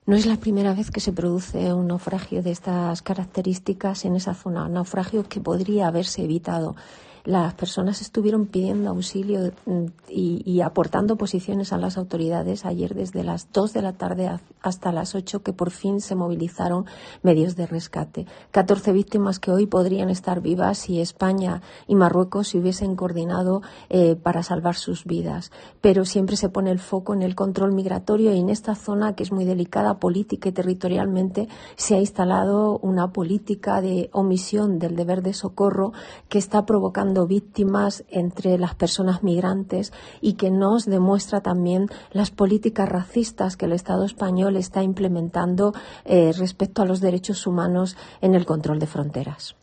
No es la primera vez que se produce un naufragio de estas características en esa zona, un naufragio que podría haberse evitado. Las personas estuvieron pidiendo auxilio y aportando posiciones a las autoridades ayer desde las 2 de la tarde hasta las 8, que por fin se movilizaron medios de rescate. 14 víctimas que hoy podrían estar vivas si España y Marruecos se hubiesen coordinado para salvar sus vidas. Pero siempre se pone el foco en el control migratorio, y en esta zona, que es muy delicada política y territorialmente, se ha instalado una política de omisión del deber de socorro que está provocando víctimas entre las personas migrantes y que nos demuestra también las políticas racistas que el Estado español está implementando respecto a los derechos humanos en el control de fronteras.